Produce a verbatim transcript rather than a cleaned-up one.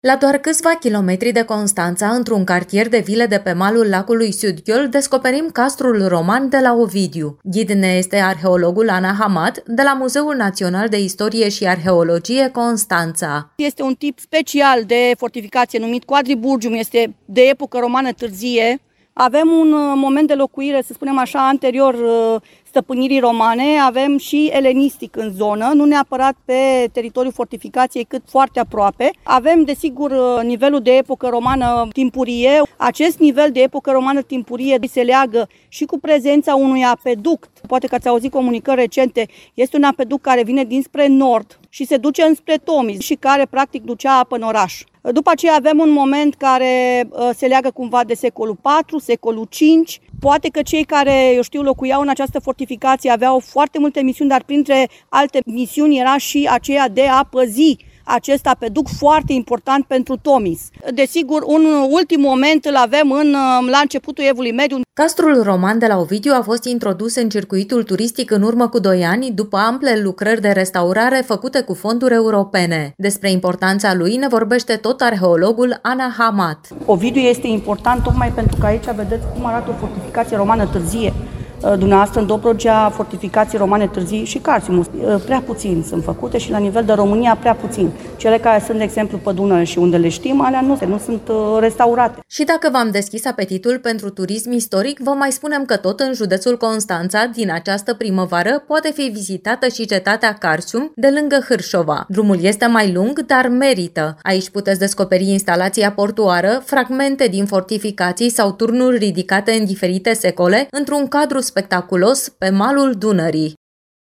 La doar câțiva kilometri de Constanța, într-un cartier de vile de pe malul lacului Sudghiol, descoperim castrul roman de la Ovidiu. Ghid ne este arheologul Ana Hamat, de la Muzeul Național de Istorie și Arheologie Constanța. Este un tip special de fortificație numit quadriburgium, este de epocă romană târzie. Avem un moment de locuire, să spunem așa, anterior stăpânirii romane, avem și elenistic în zonă, nu neapărat pe teritoriul fortificației, cât foarte aproape. Avem, desigur, nivelul de epocă romană timpurie. Acest nivel de epocă romană timpurie se leagă și cu prezența unui apeduct. Poate că ați auzit comunicări recente, este un apeduct care vine dinspre nord și se duce înspre Tomis și care practic ducea apă în oraș. După aceea avem un moment care se leagă cumva de secolul patru, secolul cinci. Poate că cei care, eu știu, locuiau în această fortificație aveau foarte multe misiuni, dar printre alte misiuni era și aceea de a păzi acest apeduct foarte important pentru Tomis. Desigur, un ultim moment îl avem în, la începutul Evului Mediu. Castrul roman de la Ovidiu a fost introdus în circuitul turistic în urmă cu doi ani, după ample lucrări de restaurare făcute cu fonduri europene. Despre importanța lui ne vorbește tot arheologul Ana Hamat. Ovidiu este important tocmai pentru că aici vedeți cum arată o fortificație romană târzie. Dumneavoastră, în Dobrogea, fortificații romane târzii și Carțimus, prea puțin sunt făcute și la nivel de România prea puțin. Cele care sunt, de exemplu, pe Dunăre și unde le știm, alea nu, nu sunt restaurate. Și dacă v-am deschis apetitul pentru turism istoric, vă mai spunem că tot în județul Constanța, din această primăvară, poate fi vizitată și cetatea Carțium, de lângă Hârșova. Drumul este mai lung, dar merită. Aici puteți descoperi instalația portuară, fragmente din fortificații sau turnuri ridicate în diferite secole, într-un cadru spectaculos pe malul Dunării.